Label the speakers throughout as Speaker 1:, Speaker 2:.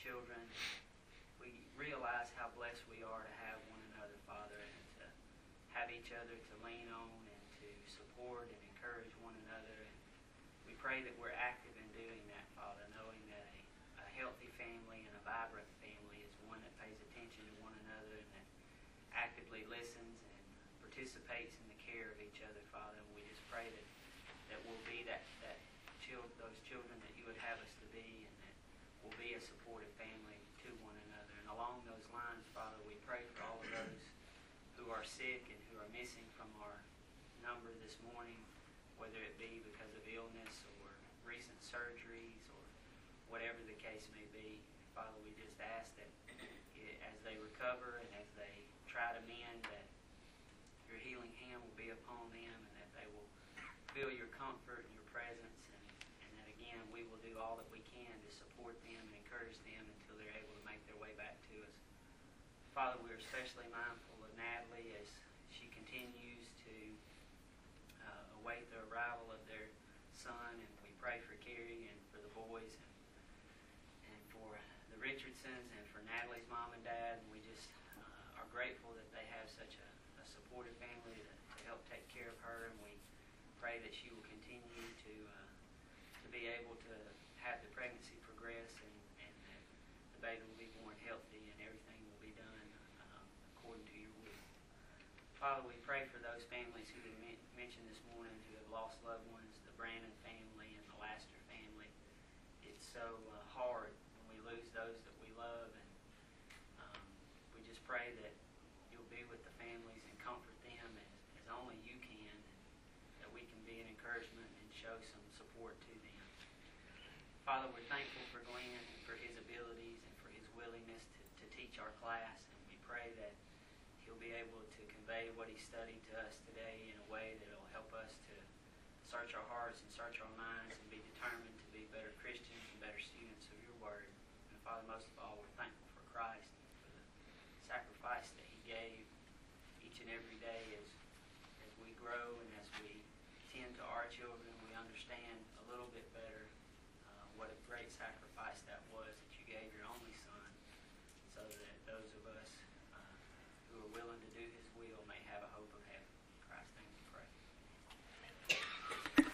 Speaker 1: children. We realize how blessed we are to have one another, Father, and to have each other to lean on and to support and encourage one another. And we pray that we're active in doing that, Father, knowing that a healthy family and a vibrant family is one that pays attention to one another and that actively listens and participates in the care of each other, Father. And we just pray that we'll be those children that you would have us to be, and that we'll be a supportive family to one another. And along those lines, Father, we pray for all of those who are sick and who are missing from our number this morning, whether it be because of illness or recent surgeries or whatever the case may be. Father, we just ask that as they recover and as they try to mend, that your healing hand will be upon them and that they will feel your comfort and your presence, and that again we will do all that we can to support them and encourage them until they're able to make their way back to us. Father, we're especially mindful of Natalie as she continues to await the arrival of their son, and we pray for Carrie and for the boys and for the Richardsons and for Natalie's mom and dad. And we just are grateful that they have such a supportive family to help take care of her, and we pray that she will continue to be able to have the pregnancy progress, and that the baby will be born healthy and everything will be done according to your will. Father, we pray for those families who have been mentioned this morning who have lost loved ones, the Brandon family and the Laster family. It's so hard when we lose those that we love, and we just pray that you'll be with the families and comfort them as only you can, and that we can be an encouragement and show some support to them. Father, we're thankful for Glenn and for his abilities and for his willingness to teach our class, and we pray that he'll be able to convey what he studied to us today in a way that will help us to search our hearts and search our minds and be determined to be better Christians and better students of your word. And Father, most of all, we're thankful for Christ and for the sacrifice that he gave each and every day as we grow and as we tend to our children. We understand a little bit better what a great sacrifice that was, that you gave your only son, so that those of us who are willing to do his will may have a hope of heaven. In Christ's name we pray.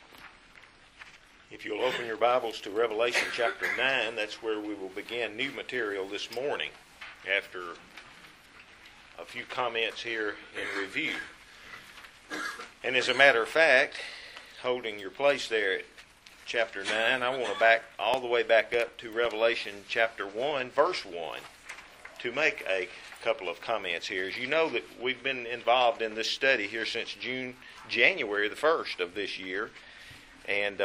Speaker 2: If you'll open your Bibles to Revelation chapter 9, that's where we will begin new material this morning after a few comments here in review. And as a matter of fact, holding your place there at chapter 9, I want to back all the way back up to Revelation chapter 1, verse 1, to make a couple of comments here. As you know, that we've been involved in this study here since January the 1st of this year, and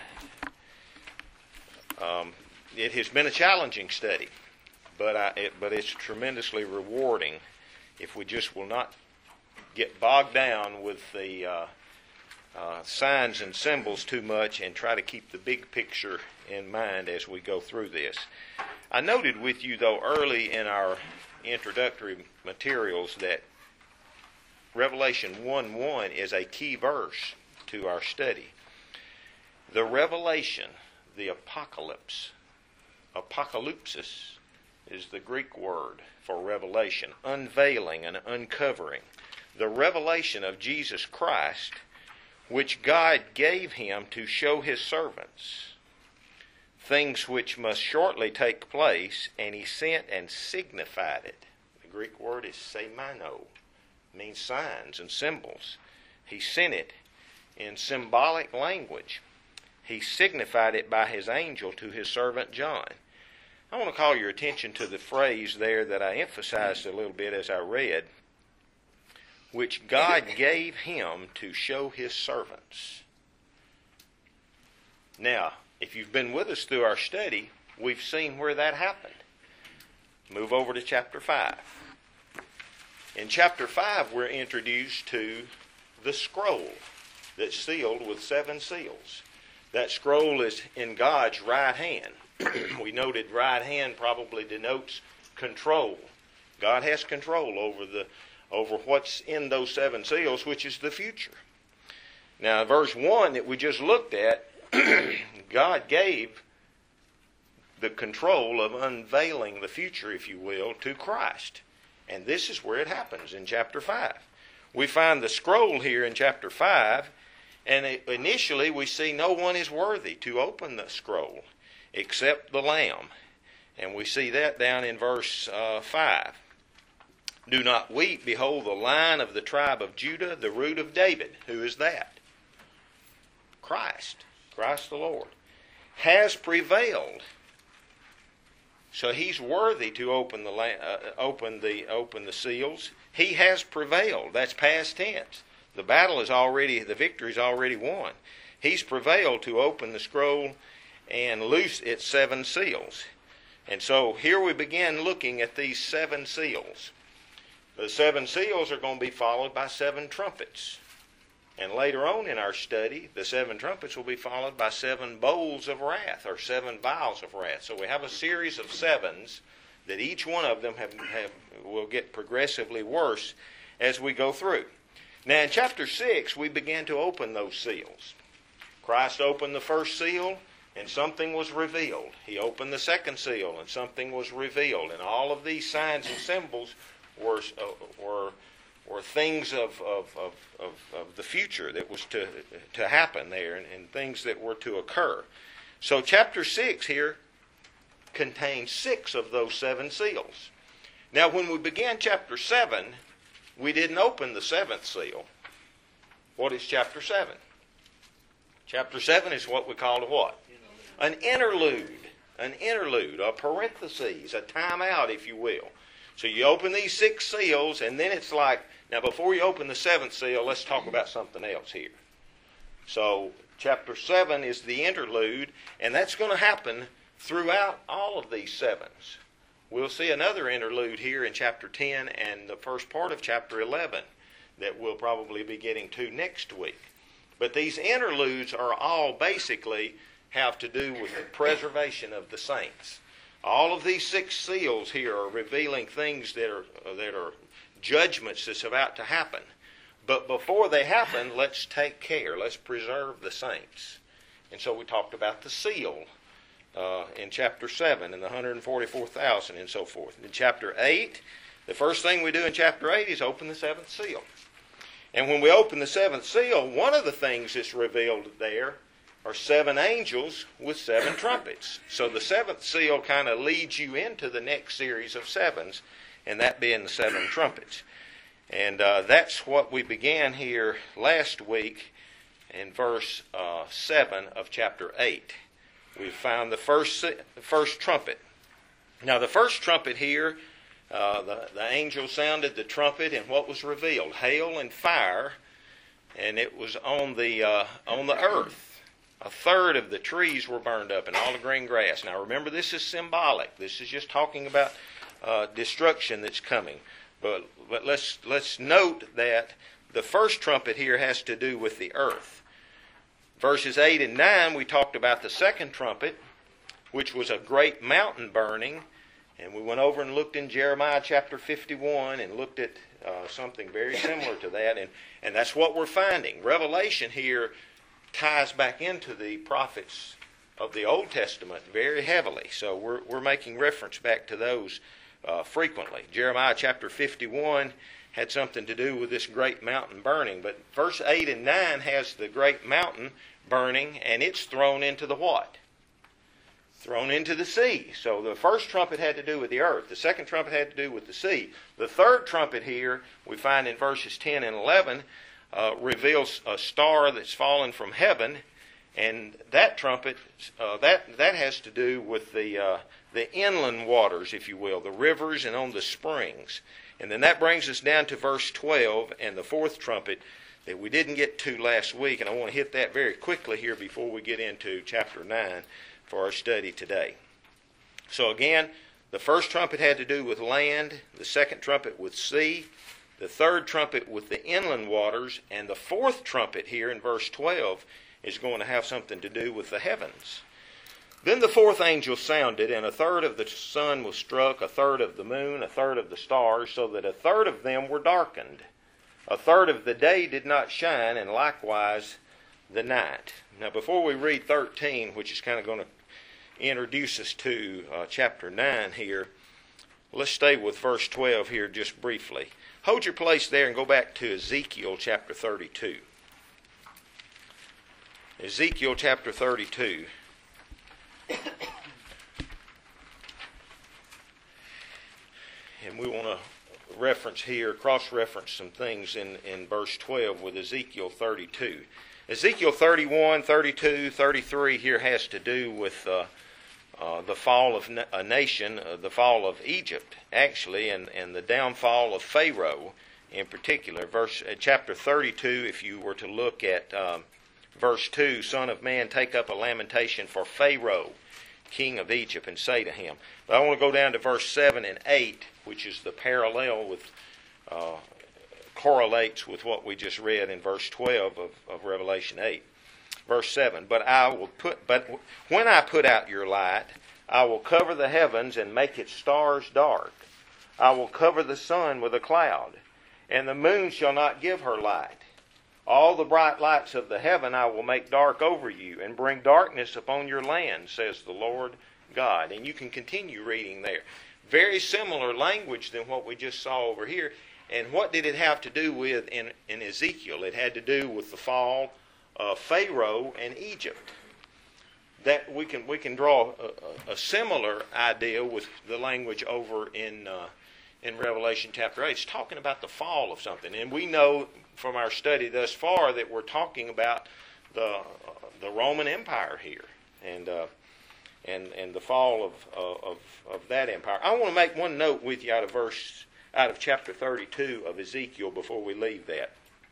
Speaker 2: it has been a challenging study, but it's tremendously rewarding if we just will not get bogged down with the signs and symbols too much and try to keep the big picture in mind as we go through this. I noted with you, though, early in our introductory materials that Revelation 1:1 is a key verse to our study. The revelation, the apocalypse, apocalypsis is the Greek word for revelation, unveiling and uncovering. The revelation of Jesus Christ, which God gave him to show his servants things which must shortly take place, and he sent and signified it. The Greek word is semino, means signs and symbols. He sent it in symbolic language. He signified it by his angel to his servant John. I want to call your attention to the phrase there that I emphasized a little bit as I read, which God gave him to show his servants. Now, if you've been with us through our study, we've seen where that happened. Move over to chapter 5. In chapter 5, we're introduced to the scroll that's sealed with 7 seals. That scroll is in God's right hand. We noted right hand probably denotes control. God has control over what's in those 7 seals, which is the future. Now, verse 1 that we just looked at, God gave the control of unveiling the future, if you will, to Christ. And this is where it happens in chapter 5. We find the scroll here in chapter 5, and initially we see no one is worthy to open the scroll except the Lamb. And we see that down in verse 5. Do not weep, behold the Lion of the tribe of Judah, the root of David. Who is that? Christ the Lord, has prevailed. So he's worthy to open the seals. He has prevailed. That's past tense. The victory is already won. He's prevailed to open the scroll and loose its 7 seals. And so here we begin looking at these 7 seals. The 7 seals are going to be followed by 7 trumpets. And later on in our study, the 7 trumpets will be followed by 7 bowls of wrath, or 7 vials of wrath. So we have a series of 7s that each one of them will get progressively worse as we go through. Now in chapter 6, we begin to open those seals. Christ opened the first seal, and something was revealed. He opened the second seal, and something was revealed. And all of these signs and symbols were things of the future that was to happen there, and things that were to occur. So chapter 6 here contains 6 of those 7 seals. Now when we began chapter 7, we didn't open the 7th seal. What is chapter 7? Chapter 7 is what we call a what? An interlude. An interlude, a parenthesis, a timeout, if you will. So you open these 6 seals, and then it's like, now before you open the 7th seal, let's talk about something else here. So chapter 7 is the interlude, and that's going to happen throughout all of these 7s. We'll see another interlude here in chapter 10 and the first part of chapter 11 that we'll probably be getting to next week. But these interludes are all basically have to do with the preservation of the saints. All of these 6 seals here are revealing things that are judgments that's about to happen. But before they happen, let's take care. Let's preserve the saints. And so we talked about the seal in chapter 7 and the 144,000 and so forth. In chapter 8, the first thing we do in chapter 8 is open the 7th seal. And when we open the 7th seal, one of the things that's revealed there are 7 angels with 7 trumpets. So the 7th seal kind of leads you into the next series of 7s, and that being the 7 trumpets. And that's what we began here last week in verse 7 of chapter 8. We found the first trumpet. Now the first trumpet here, the angel sounded the trumpet, and what was revealed? Hail and fire, and it was on the earth. A third of the trees were burned up and all the green grass. Now remember, this is symbolic. This is just talking about destruction that's coming. But let's note that the first trumpet here has to do with the earth. Verses 8 and 9, we talked about the second trumpet, which was a great mountain burning. And we went over and looked in Jeremiah chapter 51 and looked at something very similar to that. And that's what we're finding. Revelation here ties back into the prophets of the Old Testament very heavily. So we're making reference back to those frequently. Jeremiah chapter 51 had something to do with this great mountain burning. But verse 8 and 9 has the great mountain burning, and it's thrown into the what? Thrown into the sea. So the first trumpet had to do with the earth. The second trumpet had to do with the sea. The third trumpet here, we find in verses 10 and 11, reveals a star that's fallen from heaven, and that trumpet that has to do with the inland waters, if you will, the rivers and on the springs. And then that brings us down to verse 12 and the fourth trumpet that we didn't get to last week, and I want to hit that very quickly here before we get into chapter 9 for our study today. So again, the first trumpet had to do with land, the second trumpet with sea, the third trumpet with the inland waters, and the fourth trumpet here in verse 12 is going to have something to do with the heavens. Then the fourth angel sounded, and a third of the sun was struck, a third of the moon, a third of the stars, so that a third of them were darkened. A third of the day did not shine, and likewise the night. Now before we read 13, which is kind of going to introduce us to chapter 9 here. Let's stay with verse 12 here just briefly. Hold your place there and go back to Ezekiel chapter 32. Ezekiel chapter 32. And we want to reference here, cross-reference some things in verse 12 with Ezekiel 32. Ezekiel 31, 32, 33 here has to do with the fall of a nation, the fall of Egypt, actually, and the downfall of Pharaoh in particular. Chapter 32, if you were to look at verse 2, Son of man, take up a lamentation for Pharaoh, king of Egypt, and say to him. But I want to go down to verse 7 and 8, which is the parallel with, correlates with what we just read in verse 12 of Revelation 8. Verse 7, but when I put out your light, I will cover the heavens and make its stars dark. I will cover the sun with a cloud, and the moon shall not give her light. All the bright lights of the heaven I will make dark over you, and bring darkness upon your land, says the Lord God. And you can continue reading there. Very similar language than what we just saw over here. And what did it have to do with in Ezekiel? It had to do with the fall of Pharaoh and Egypt. That we can draw a similar idea with the language over in Revelation chapter 8. It's talking about the fall of something. And we know from our study thus far that we're talking about the Roman Empire here. And the fall of that empire. I want to make one note with you out of chapter 32 of Ezekiel before we leave that.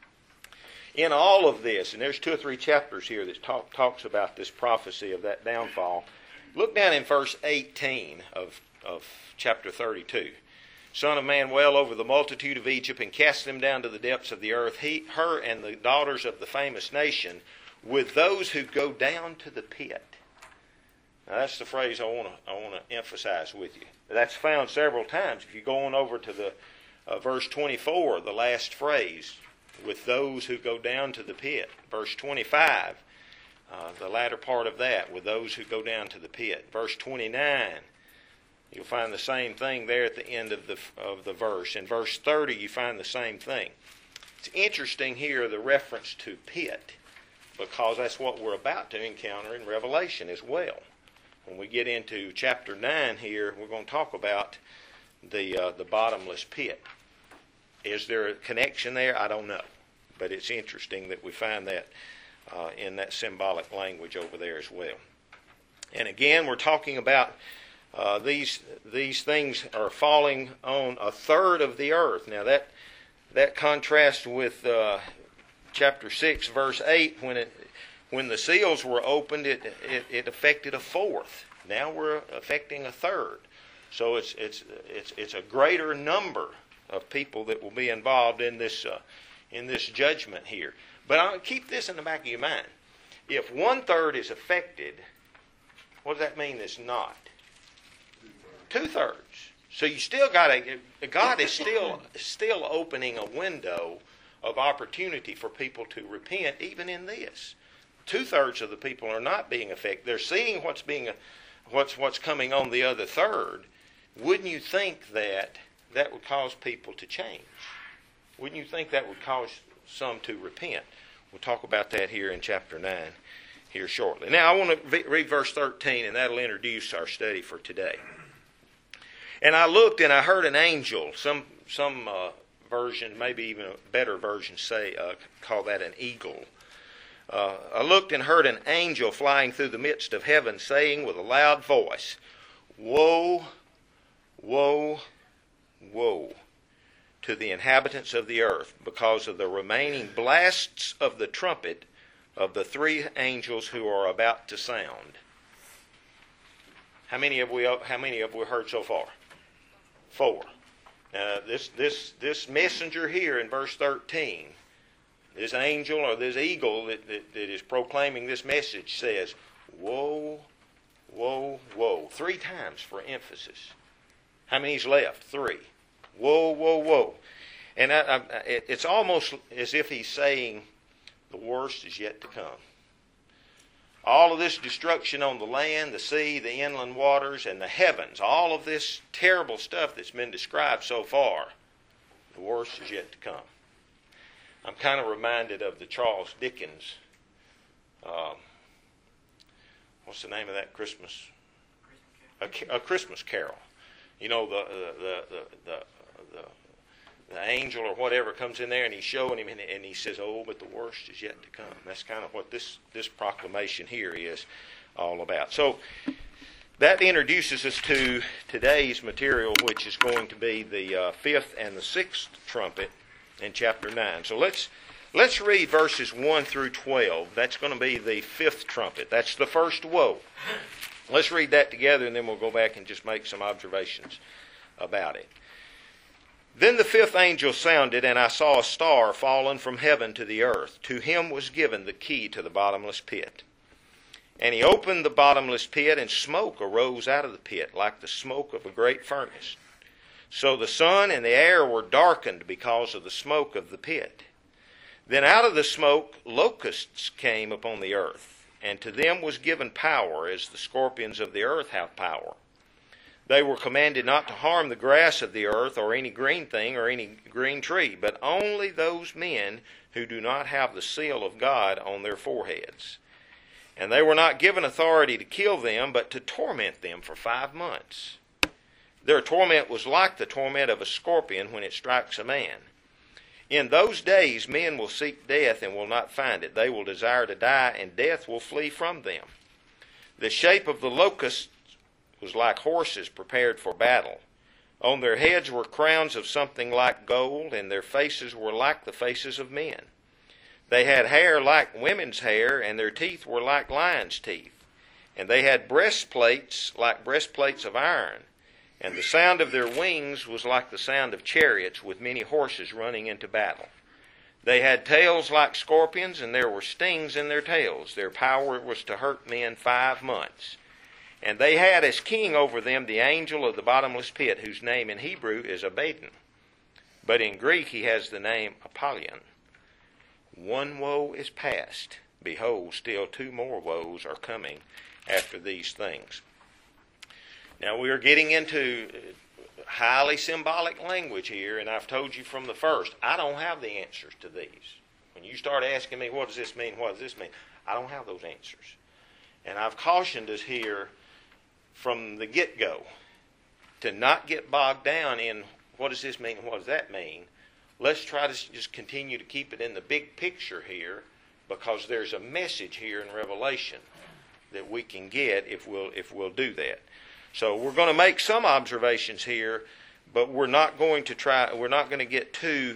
Speaker 2: In all of this, and there's 2 or 3 chapters here that talks about this prophecy of that downfall. Look down in verse 18 of chapter 32. Son of man, wail over the multitude of Egypt and cast them down to the depths of the earth, her and the daughters of the famous nation, with those who go down to the pit. Now that's the phrase I want to emphasize with you. That's found several times. If you go on over to the verse 24, the last phrase, with those who go down to the pit. Verse 25, the latter part of that, with those who go down to the pit. Verse 29, you'll find the same thing there at the end of the verse. In verse 30, you find the same thing. It's interesting here, the reference to pit, because that's what we're about to encounter in Revelation as well. When we get into chapter 9 here, we're going to talk about the bottomless pit. Is there a connection there? I don't know. But it's interesting that we find that in that symbolic language over there as well. And again, we're talking about these things are falling on a third of the earth. Now that contrasts with chapter 6, verse 8, when the seals were opened, it affected a fourth. Now we're affecting a third. So it's a greater number of people that will be involved in this judgment here. But I'll keep this in the back of your mind. If 1/3 is affected, what does that mean it's not? 2/3. So you still God is still opening a window of opportunity for people to repent, even in this. 2/3 of the people are not being affected. They're seeing what's coming on the other third. Wouldn't you think that would cause people to change? Wouldn't you think that would cause some to repent? We'll talk about that here in chapter 9 here shortly. Now I want to read verse 13, and that'll introduce our study for today. And I looked and I heard an angel. Some version, maybe even a better version, call that an eagle. I looked and heard an angel flying through the midst of heaven, saying with a loud voice, "Woe, woe, woe to the inhabitants of the earth, because of the remaining blasts of the trumpet of the 3 angels who are about to sound." How many have we heard so far? 4. Now this messenger here in verse 13, this angel or this eagle that is proclaiming this message says, "Woe, woe, woe." 3 times for emphasis. How many's left? 3. Woe, woe, woe. And it's almost as if he's saying the worst is yet to come. all of this destruction on the land, the sea, the inland waters, and the heavens, all of this terrible stuff that's been described so far, the worst is yet to come. I'm kind of reminded of the Charles Dickens, what's the name of that Christmas? A Christmas Carol. You know, the angel or whatever comes in there and he's showing him and he says, oh, but the worst is yet to come. That's kind of what this proclamation here is all about. So that introduces us to today's material, which is going to be the fifth and the sixth trumpet in chapter 9. So let's read verses 1 through 12. That's going to be the fifth trumpet. That's the first woe. Let's read that together and then we'll go back and just make some observations about it. Then the fifth angel sounded, and I saw a star fallen from heaven to the earth. To him was given the key to the bottomless pit. And he opened the bottomless pit, and smoke arose out of the pit, like the smoke of a great furnace. So the sun and the air were darkened because of the smoke of the pit. Then out of the smoke locusts came upon the earth, and to them was given power, as the scorpions of the earth have power. They were commanded not to harm the grass of the earth, or any green thing, or any green tree, but only those men who do not have the seal of God on their foreheads. And they were not given authority to kill them, but to torment them for 5 months. Their torment was like the torment of a scorpion when it strikes a man. In those days men will seek death and will not find it. They will desire to die, and death will flee from them. The shape of the locusts was like horses prepared for battle. On their heads were crowns of something like gold, and their faces were like the faces of men. They had hair like women's hair, and their teeth were like lions' teeth. And they had breastplates like breastplates of iron. And the sound of their wings was like the sound of chariots with many horses running into battle. They had tails like scorpions, and there were stings in their tails. Their power was to hurt men 5 months. And they had as king over them the angel of the bottomless pit, whose name in Hebrew is Abaddon, but in Greek he has the name Apollyon. 1 woe is past. Behold, still 2 more woes are coming after these things. Now we are getting into highly symbolic language here, and I've told you from the first, I don't have the answers to these. When you start asking me, what does this mean, what does this mean? I don't have those answers. And I've cautioned us here from the get-go to not get bogged down in what does this mean and what does that mean. Let's try to just continue to keep it in the big picture here, because there's a message here in Revelation that we can get if we'll do that. So we're going to make some observations here, but we're not going to get too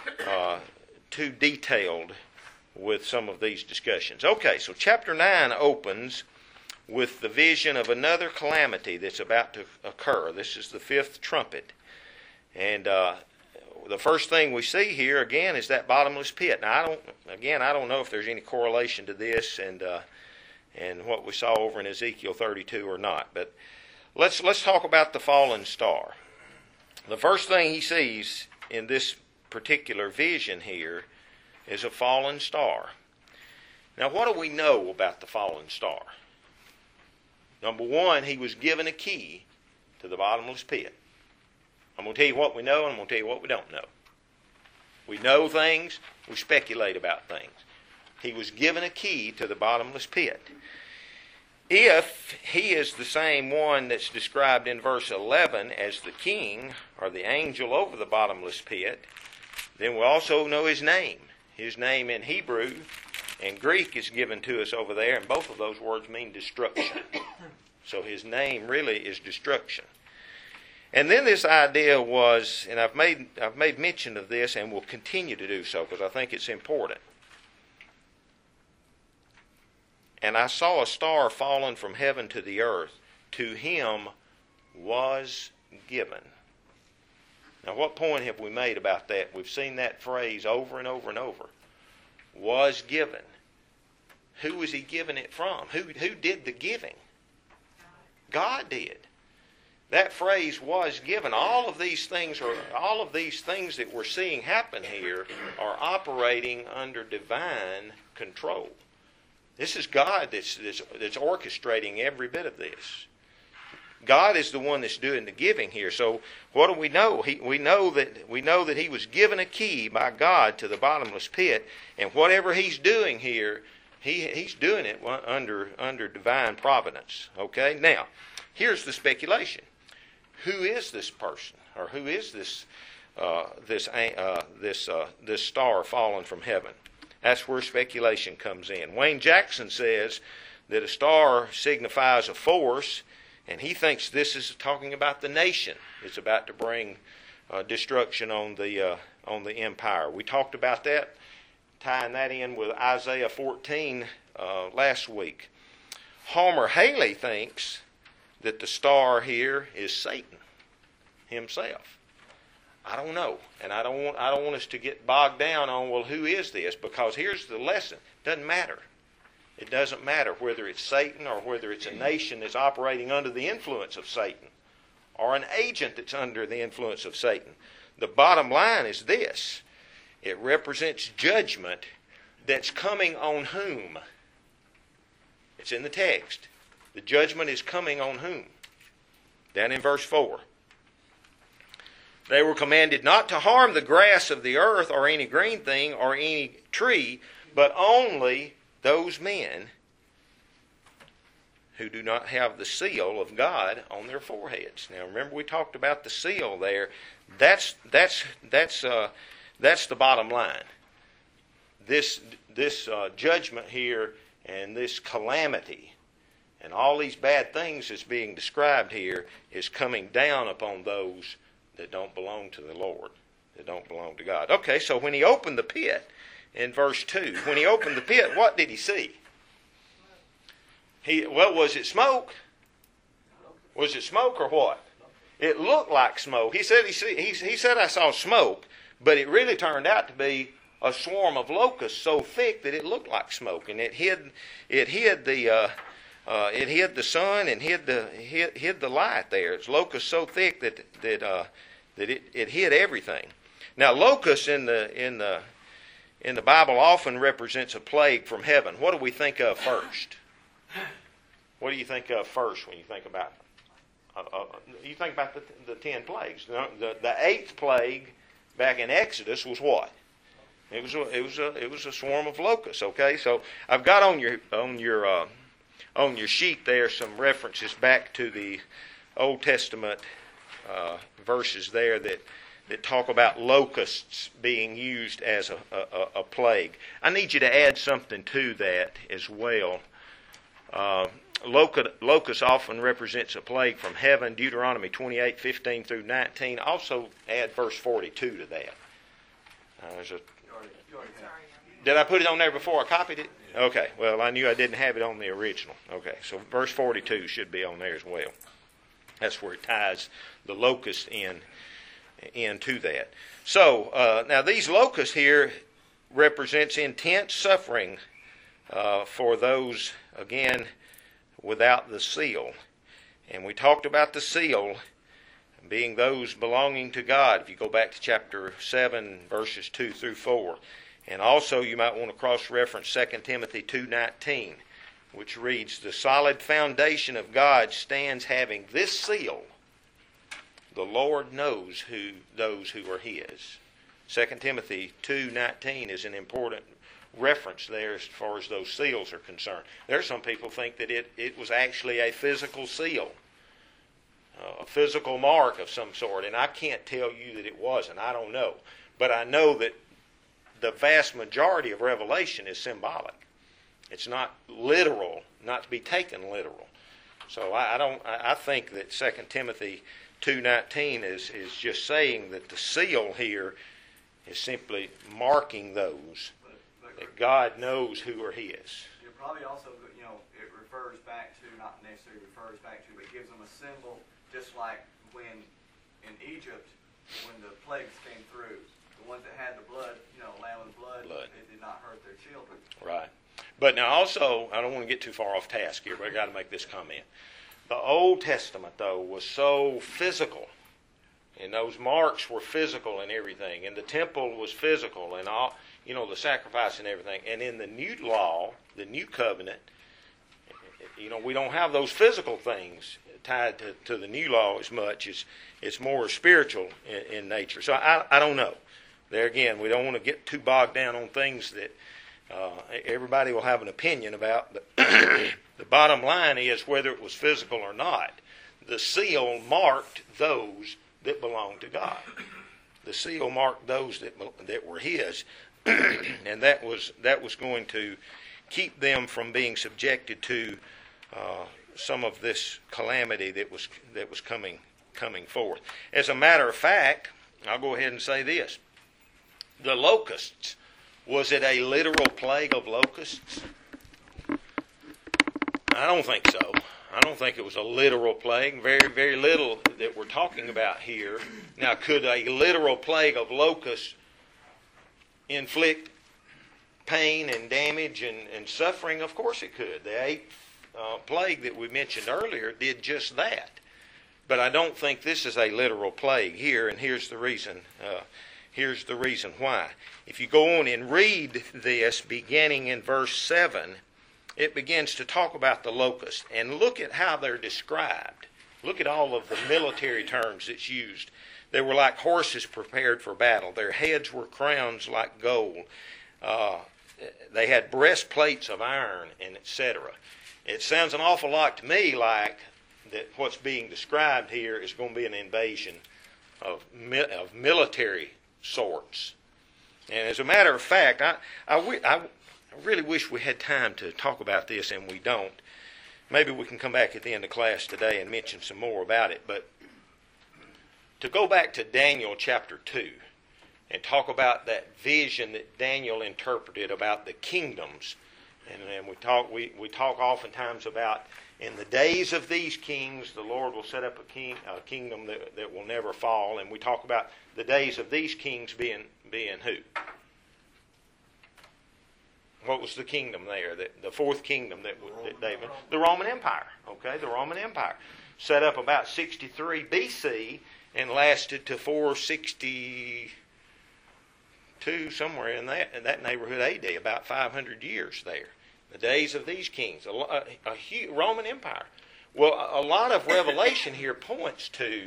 Speaker 2: detailed with some of these discussions. Okay, so chapter 9 opens with the vision of another calamity that's about to occur. This is the fifth trumpet. And the first thing we see here, again, is that bottomless pit. Now, I don't know if there's any correlation to this and what we saw over in Ezekiel 32 or not. But let's talk about the fallen star. The first thing he sees in this particular vision here is a fallen star. Now, what do we know about the fallen star? Number one, he was given a key to the bottomless pit. I'm going to tell you what we know, and I'm going to tell you what we don't know. We know things, we speculate about things. He was given a key to the bottomless pit. If he is the same one that's described in verse 11 as the king or the angel over the bottomless pit, then we also know his name. His name in Hebrew and Greek is given to us over there, and both of those words mean destruction. So his name really is destruction. And then this idea was, and I've made mention of this and will continue to do so because I think it's important. And I saw a star fallen from heaven to the earth. To him was given. Now, what point have we made about that? We've seen that phrase over and over and over. Was given. Who was he given it from? Who did the giving? God did. That phrase was given. All of these things that we're seeing happen here are operating under divine control. This is God that's orchestrating every bit of this. God is the one that's doing the giving here. So what do we know? We know that he was given a key by God to the bottomless pit, and whatever he's doing here, he's doing it under divine providence. Okay? Now, here's the speculation. Who is this person, or who is this star fallen from heaven? That's where speculation comes in. Wayne Jackson says that a star signifies a force, and he thinks this is talking about the nation. It's about to bring destruction on the empire. We talked about that, tying that in with Isaiah 14 last week. Homer Haley thinks that the star here is Satan himself. I don't know, and I don't want us to get bogged down on, well, who is this? Because here's the lesson: it doesn't matter. It doesn't matter whether it's Satan or whether it's a nation that's operating under the influence of Satan or an agent that's under the influence of Satan. The bottom line is this: it represents judgment that's coming on whom? It's in the text. The judgment is coming on whom? Down in verse 4. They were commanded not to harm the grass of the earth or any green thing or any tree, but only those men who do not have the seal of God on their foreheads. Now, remember we talked about the seal there. That's the bottom line. This judgment here and this calamity and all these bad things that's being described here is coming down upon those that don't belong to the Lord, that don't belong to God. Okay, so when he opened the pit, in verse 2, when he opened the pit, what did he see? Was it smoke? Was it smoke or what? It looked like smoke. He said he said I saw smoke, but it really turned out to be a swarm of locusts so thick that it looked like smoke, and it hid the sun and hid the light there. It's locusts so thick that it hid everything. Now, locusts in the Bible often represents a plague from heaven. What do we think of first? What do you think of first when you think about? You think about the 10 plagues. The 8th plague back in Exodus was what? It was a swarm of locusts. Okay, so I've got on your sheet there some references back to the Old Testament verses there that talk about locusts being used as a plague. I need you to add something to that as well. Locust often represents a plague from heaven. Deuteronomy 28:15 through 19. Also add verse 42 to that. Did I put it on there before I copied it? Okay, well, I knew I didn't have it on the original. Okay, so verse 42 should be on there as well. That's where it ties the locust into that. So, now these locusts here represents intense suffering for those, again, without the seal. And we talked about the seal being those belonging to God, if you go back to chapter 7, verses 2 through 4. And also you might want to cross-reference 2 Timothy 2:19, which reads, "The solid foundation of God stands having this seal. The Lord knows those who are His." 2 Timothy 2:19 is an important reference there as far as those seals are concerned. There are some people think that it was actually a physical seal, a physical mark of some sort, and I can't tell you that it wasn't. I don't know. But I know that the vast majority of Revelation is symbolic. It's not literal, not to be taken literal. So I think that 2 Timothy 2:19 is just saying that the seal here is simply marking those that God knows who are His.
Speaker 3: It probably also, it refers back to, not necessarily refers back to, but gives them a symbol, just like when in Egypt, when the plagues came through, the ones that had the blood, lamb and blood, it did not hurt their children.
Speaker 2: Right. But now also, I don't want to get too far off task here, but I've got to make this comment. The Old Testament, though, was so physical, and those marks were physical and everything, and the temple was physical, and all, the sacrifice and everything. And in the New Law, the new covenant, we don't have those physical things tied to the new law as much. It's more spiritual in nature. So I don't know. There again, we don't want to get too bogged down on things that everybody will have an opinion about. But the bottom line is, whether it was physical or not, the seal marked those that belonged to God. The seal marked those that were His, and that was going to keep them from being subjected to some of this calamity that was coming forth. As a matter of fact, I'll go ahead and say this: the locusts, was it a literal plague of locusts? I don't think so. I don't think it was a literal plague. Very, very little that we're talking about here. Now, could a literal plague of locusts inflict pain and damage and suffering? Of course it could. The eighth plague that we mentioned earlier did just that. But I don't think this is a literal plague here, and here's the reason. Here's the reason why. If you go on and read this, beginning in verse 7, it begins to talk about the locusts. And look at how they're described. Look at all of the military terms that's used. They were like horses prepared for battle. Their heads were crowns like gold. They had breastplates of iron, and etc. It sounds an awful lot to me like that what's being described here is going to be an invasion of military sorts. And as a matter of fact, I really wish we had time to talk about this, and we don't. Maybe we can come back at the end of class today and mention some more about it. But to go back to Daniel chapter 2 and talk about that vision that Daniel interpreted about the kingdoms, and we talk oftentimes about, in the days of these kings, the Lord will set up a kingdom that will never fall. And we talk about the days of these kings being who? What was the kingdom there? The fourth kingdom that David, the Roman Empire. Okay, the Roman Empire set up about 63 BC and lasted to 462, somewhere in that neighborhood AD, about 500 years there. The days of these kings, a huge Roman Empire. Well, a lot of Revelation here points to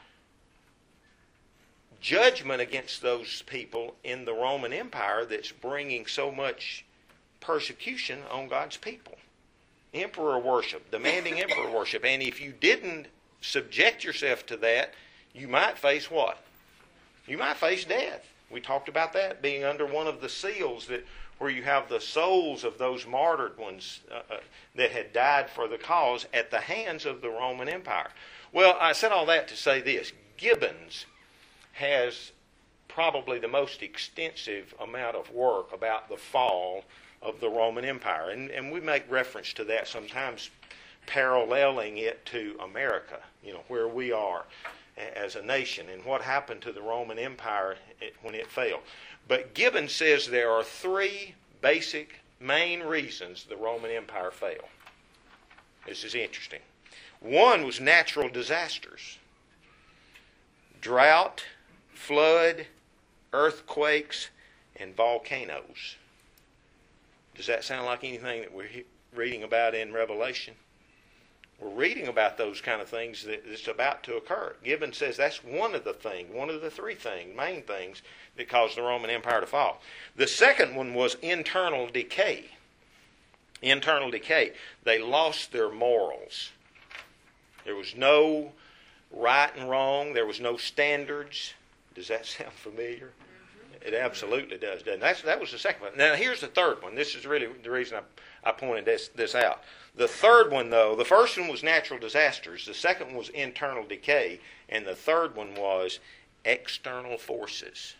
Speaker 2: judgment against those people in the Roman Empire that's bringing so much persecution on God's people. Emperor worship, demanding emperor worship. And if you didn't subject yourself to that, you might face what? You might face death. We talked about that being under one of the seals, that where you have the souls of those martyred ones that had died for the cause at the hands of the Roman Empire. Well, I said all that to say this. Gibbons has probably the most extensive amount of work about the fall of the Roman Empire. And we make reference to that sometimes, paralleling it to America, where we are as a nation and what happened to the Roman Empire when it fell. But Gibbons says there are three basic main reasons the Roman Empire fell. This is interesting. One was natural disasters. Drought, flood, earthquakes, and volcanoes. Does that sound like anything that we're reading about in Revelation? We're reading about those kind of things that's about to occur. Gibbons says that's one of the three main things that caused the Roman Empire to fall. The second one was internal decay. Internal decay. They lost their morals. There was no right and wrong. There was no standards. Does that sound familiar? It absolutely does, doesn't it? That was the second one. Now, here's the third one. This is really the reason I pointed this out. The third one, though, the first one was natural disasters. The second one was internal decay. And the third one was external forces.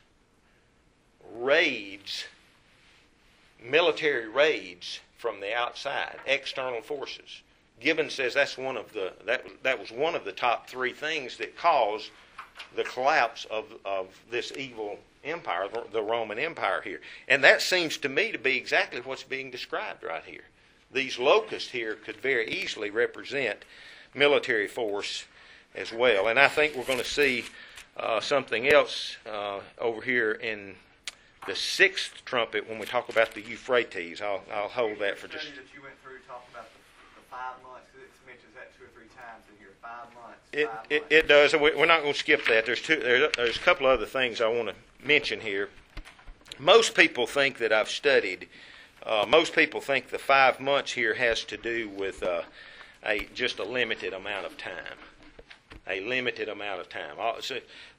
Speaker 2: Raids, military raids from the outside, external forces. Gibbons says that was one of the top three things that caused the collapse of this evil empire, the Roman Empire here. And that seems to me to be exactly what's being described right here. These locusts here could very easily represent military force as well. And I think we're going to see something else over here in the sixth trumpet when we talk about the Euphrates. I'll hold that for just.
Speaker 3: The study that you went through talked about the 5 months. It mentions that 2 or 3 times in here. 5 months.
Speaker 2: It does. We're not going to skip that. There's a couple other things I want to mention here. Most people think that I've studied. Most people think the 5 months here has to do with just a limited amount of time. A limited amount of time. So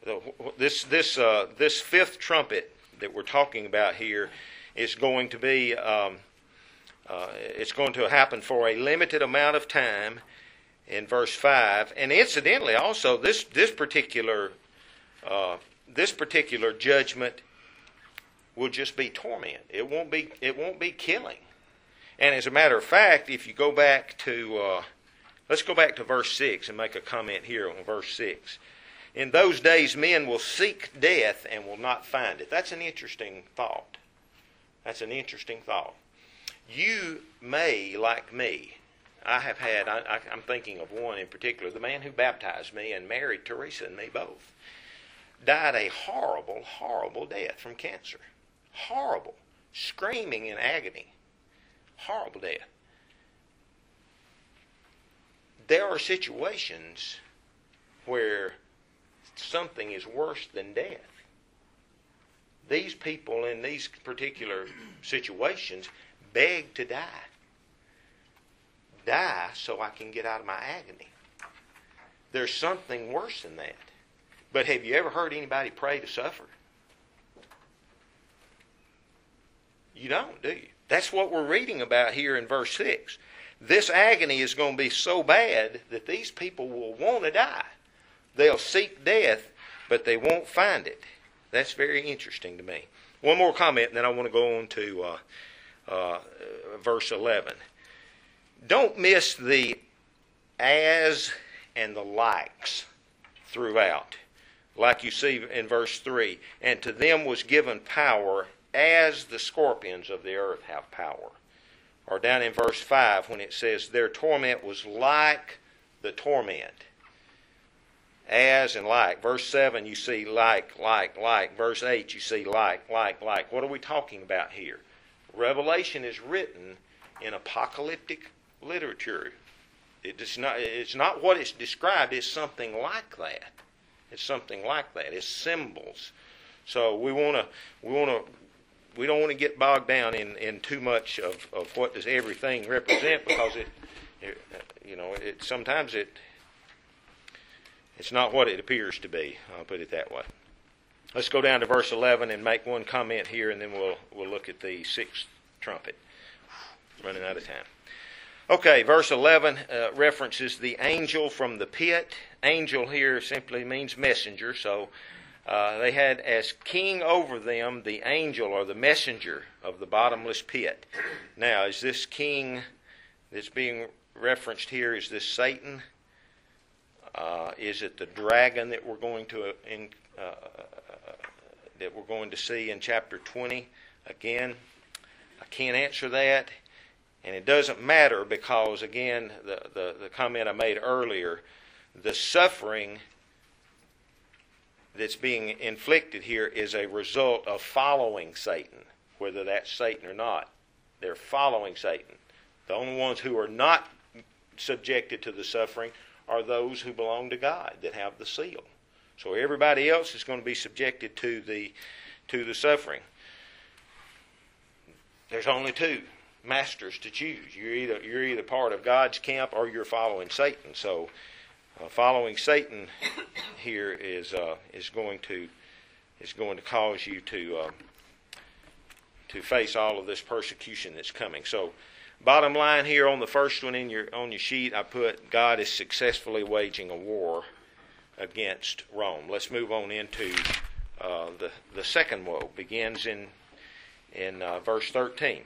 Speaker 2: this fifth trumpet that we're talking about here is going to be. It's going to happen for a limited amount of time. In verse 5, and incidentally, also this particular judgment will just be torment. It won't be killing. And as a matter of fact, if you go back to let's go back to verse 6 and make a comment here on verse 6. In those days, men will seek death and will not find it. That's an interesting thought. That's an interesting thought. You may, like me, I have had, I'm thinking of one in particular, the man who baptized me and married Teresa and me both, died a horrible, horrible death from cancer. Horrible. Screaming in agony. Horrible death. There are situations where something is worse than death. These people in these particular situations beg to die. Die so I can get out of my agony. There's something worse than that. But have you ever heard anybody pray to suffer? You don't, do you? That's what we're reading about here in verse 6. This agony is going to be so bad that these people will want to die. They'll seek death, but they won't find it. That's very interesting to me. One more comment, and then I want to go on to verse 11. Don't miss the as and the likes throughout. Like you see in verse 3. And to them was given power as the scorpions of the earth have power. Or down in verse 5 when it says their torment was like the torment. As and like. Verse 7 you see like. Verse 8 you see like. What are we talking about here? Revelation is written in apocalyptic literature. It's not what it's described. It's something like that. It's something like that. It's symbols. So we don't want to get bogged down in too much of what does everything represent, because sometimes it's not what it appears to be. I'll put it that way. Let's go down to verse 11 and make one comment here, and then we'll look at the sixth trumpet. Running out of time. Okay, verse 11 references the angel from the pit. Angel here simply means messenger, so they had as king over them the angel or the messenger of the bottomless pit. Now, is this king that's being referenced here, is this Satan? Is it the dragon that we're going to see in chapter 20? Again, I can't answer that. And it doesn't matter because, again, the comment I made earlier, the suffering that's being inflicted here is a result of following Satan, whether that's Satan or not. They're following Satan. The only ones who are not subjected to the suffering are those who belong to God, that have the seal. So everybody else is going to be subjected to the suffering. There's only two masters to choose. You're either part of God's camp or you're following Satan. So following Satan here is going to cause you to face all of this persecution that's coming. So bottom line here on the first one on your sheet, I put God is successfully waging a war against Rome. Let's move on into the second woe. Begins in verse 13.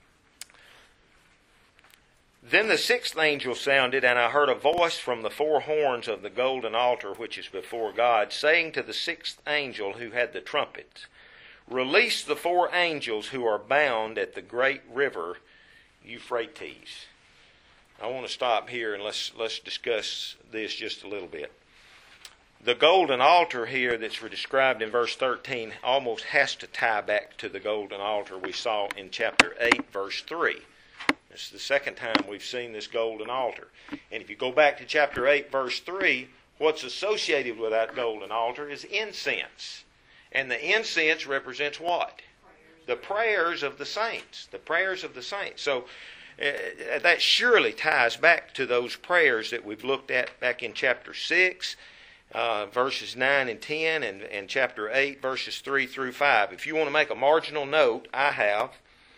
Speaker 2: Then the sixth angel sounded, and I heard a voice from the four horns of the golden altar which is before God, saying to the sixth angel who had the trumpet, Release the four angels who are bound at the great river Euphrates. I want to stop here and let's discuss this just a little bit. the golden altar here that's described in verse 13 almost has to tie back to the golden altar we saw in chapter 8, verse 3. This is the second time we've seen this golden altar. And if you go back to chapter 8, verse 3, what's associated with that golden altar is incense. And the incense represents what? The prayers of the saints. The prayers of the saints. So that surely ties back to those prayers that we've looked at back in chapter 6, verses 9 and 10, and chapter 8, verses 3 through 5. If you want to make a marginal note, I have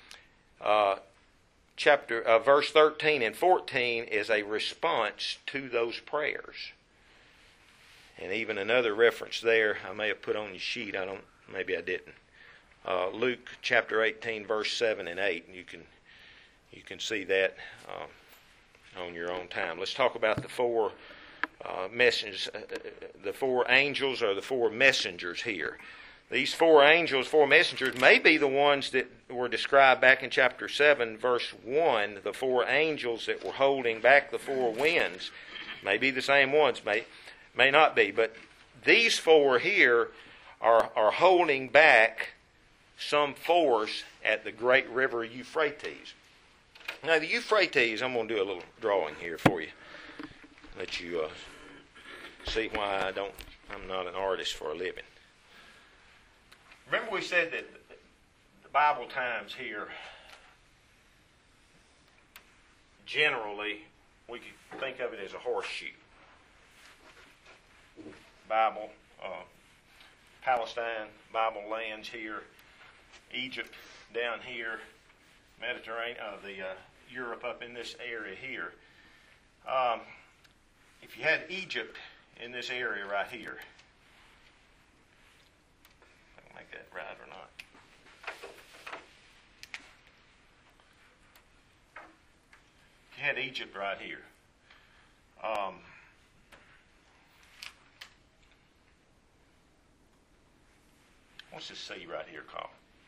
Speaker 2: verse 13 and 14 is a response to those prayers. And even another reference there I may have put on your sheet. Maybe I didn't. Luke chapter 18, verse 7 and 8. You can see that on your own time. Let's talk about the four messengers, the four angels or the four messengers here. These four angels, four messengers, may be the ones that were described back in chapter 7, verse 1. The four angels that were holding back the four winds may be the same ones, may not be. But these four here are holding back some force at the great river Euphrates. Now the Euphrates, I'm going to do a little drawing here for you. Let you see why I'm not an artist for a living. Remember we said that the Bible times here, generally, we could think of it as a horseshoe. Bible, Palestine, Bible lands here, Egypt down here, Mediterranean, Europe up in this area here. If you had Egypt in this area right here, I can make that right or not. If you had Egypt right here, what's this sea right here called?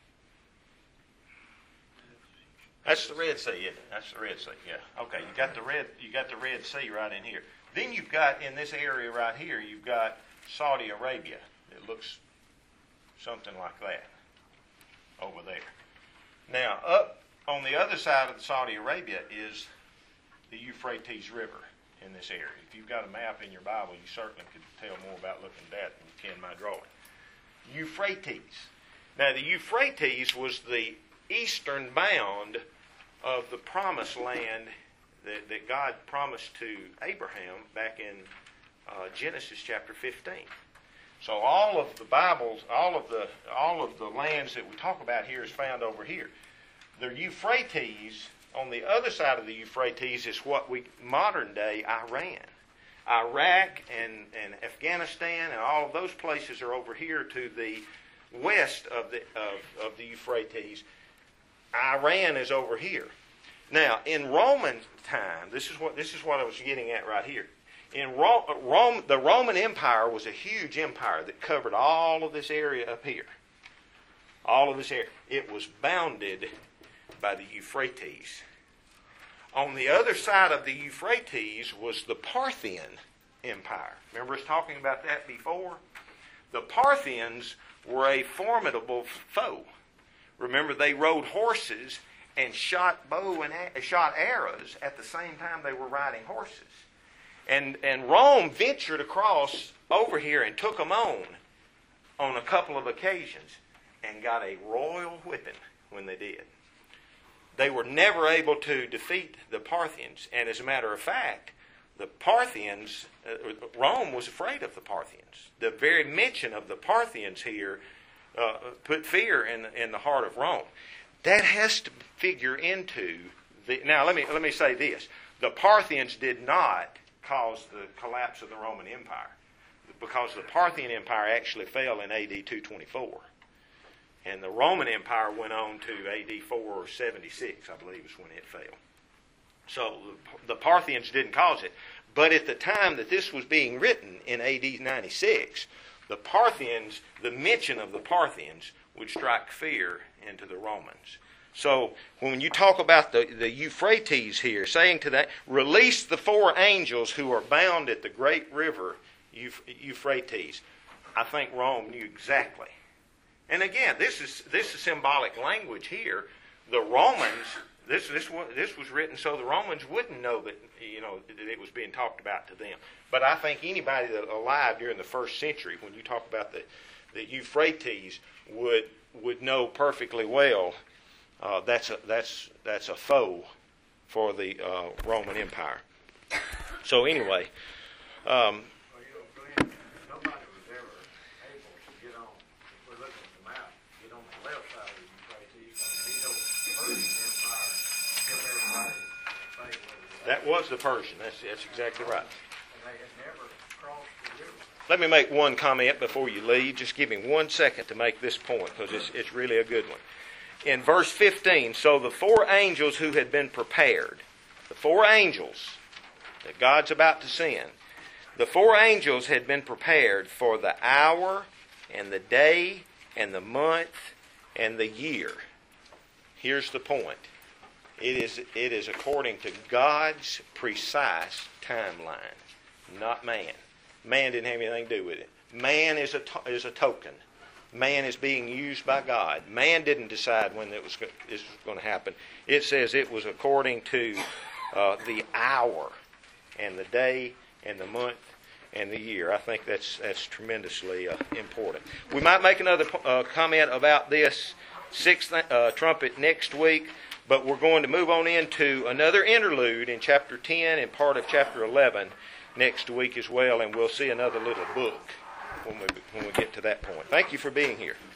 Speaker 2: That's the Red Sea, isn't it? That's the Red Sea, yeah. Okay, you got the Red Sea right in here. Then you've got, in this area right here, you've got Saudi Arabia. It looks something like that over there. Now, up on the other side of Saudi Arabia is the Euphrates River in this area. If you've got a map in your Bible, you certainly could tell more about looking at that than you can my drawing. Euphrates. Now, the Euphrates was the eastern bound of the promised land that God promised to Abraham back in Genesis chapter 15. So all of the Bibles, all of the lands that we talk about here is found over here. The Euphrates, on the other side of the Euphrates, is what we modern day Iran. Iraq and Afghanistan and all of those places are over here to the west of the Euphrates. Iran is over here. Now, in Roman time, this is what I was getting at right here. In Rome, the Roman Empire was a huge empire that covered all of this area up here. All of this area. It was bounded by the Euphrates. On the other side of the Euphrates was the Parthian Empire. Remember us talking about that before? The Parthians were a formidable foe. Remember, they rode horses and shot arrows at the same time they were riding horses. And Rome ventured across over here and took them on a couple of occasions and got a royal whipping when they did. They were never able to defeat the Parthians. And as a matter of fact, the Parthians, Rome was afraid of the Parthians. The very mention of the Parthians here put fear in the heart of Rome. That has to figure into now. Let me say this: the Parthians did not cause the collapse of the Roman Empire, because the Parthian Empire actually fell in AD 224, and the Roman Empire went on to AD 476, I believe, is when it fell. So the Parthians didn't cause it, but at the time that this was being written in AD 96. The Parthians, the mention of the Parthians would strike fear into the Romans. So when you talk about the Euphrates here, saying to that, release the four angels who are bound at the great river Euphrates. I think Rome knew exactly. And again, this is symbolic language here. The Romans, this was written so the Romans wouldn't know that that it was being talked about to them. But I think anybody that alive during the first century, when you talk about the Euphrates, would know perfectly well that's a foe for the Roman Empire. So anyway.
Speaker 4: Glenn, nobody was ever able to get on. If we're looking at the map, get on the left side of the Euphrates, the Persian Empire, give everybody faith.
Speaker 2: That was the Persian. That's exactly right.
Speaker 4: And they had never crossed the river.
Speaker 2: Let me make one comment before you leave. Just give me 1 second to make this point, because it's really a good one. In verse 15, so the 4 angels who had been prepared, the 4 angels that God's about to send, the 4 angels had been prepared for the hour and the day and the month and the year. Here's the point. It is according to God's precise timeline, not man. Man didn't have anything to do with it. Man is a token. Man is being used by God. Man didn't decide when this was going to happen. It says it was according to the hour and the day and the month and the year. I think that's tremendously important. We might make another comment about this 6th trumpet next week, but we're going to move on into another interlude in chapter 10 and part of chapter 11 next week as well, and we'll see another little book when we get to that point. Thank you for being here.